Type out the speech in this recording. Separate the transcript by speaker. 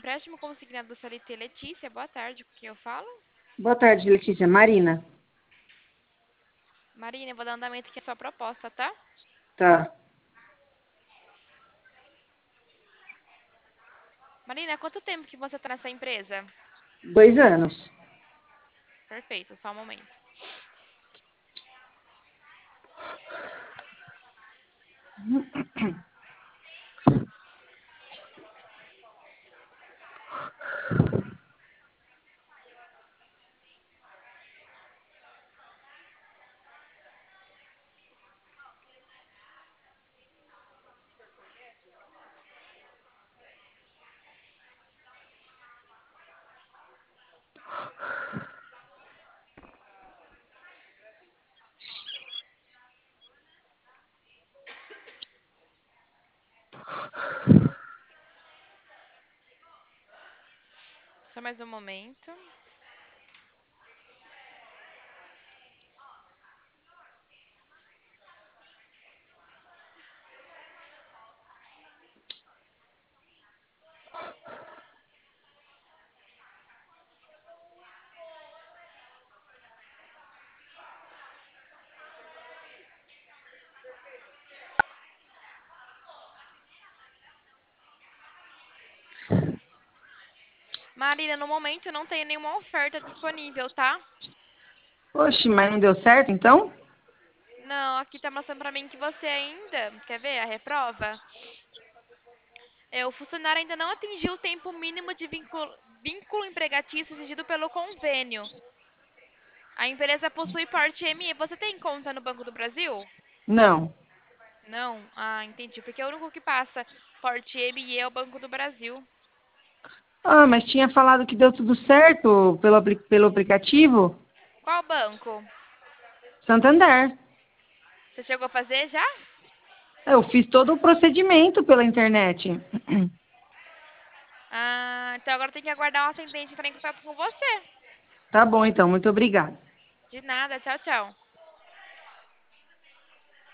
Speaker 1: empréstimo consignado do CLT Letícia. Boa tarde, com quem eu falo?
Speaker 2: Boa tarde, Letícia. Marina.
Speaker 1: Marina, eu vou dar andamento aqui à sua proposta, tá?
Speaker 2: Tá.
Speaker 1: Marina, há quanto tempo que você tá nessa empresa?
Speaker 2: 2 anos.
Speaker 1: Perfeito, só um momento. Só mais um momento. Marina, no momento eu não tenho nenhuma oferta disponível, tá?
Speaker 2: Oxe, mas não deu certo, então?
Speaker 1: Não, aqui tá mostrando pra mim que você ainda. Quer ver a reprova? O funcionário ainda não atingiu o tempo mínimo de vínculo empregatício exigido pelo convênio. A empresa possui porte ME. Você tem conta no Banco do Brasil?
Speaker 2: Não.
Speaker 1: Não? Ah, entendi. Porque é o único que passa porte ME é o Banco do Brasil.
Speaker 2: Ah, mas tinha falado que deu tudo certo pelo aplicativo?
Speaker 1: Qual banco?
Speaker 2: Santander.
Speaker 1: Você chegou a fazer já?
Speaker 2: Eu fiz todo o procedimento pela internet.
Speaker 1: Ah, então agora tem que aguardar um atendente entrar em contato com você.
Speaker 2: Tá bom, então. Muito obrigada.
Speaker 1: De nada. Tchau, tchau.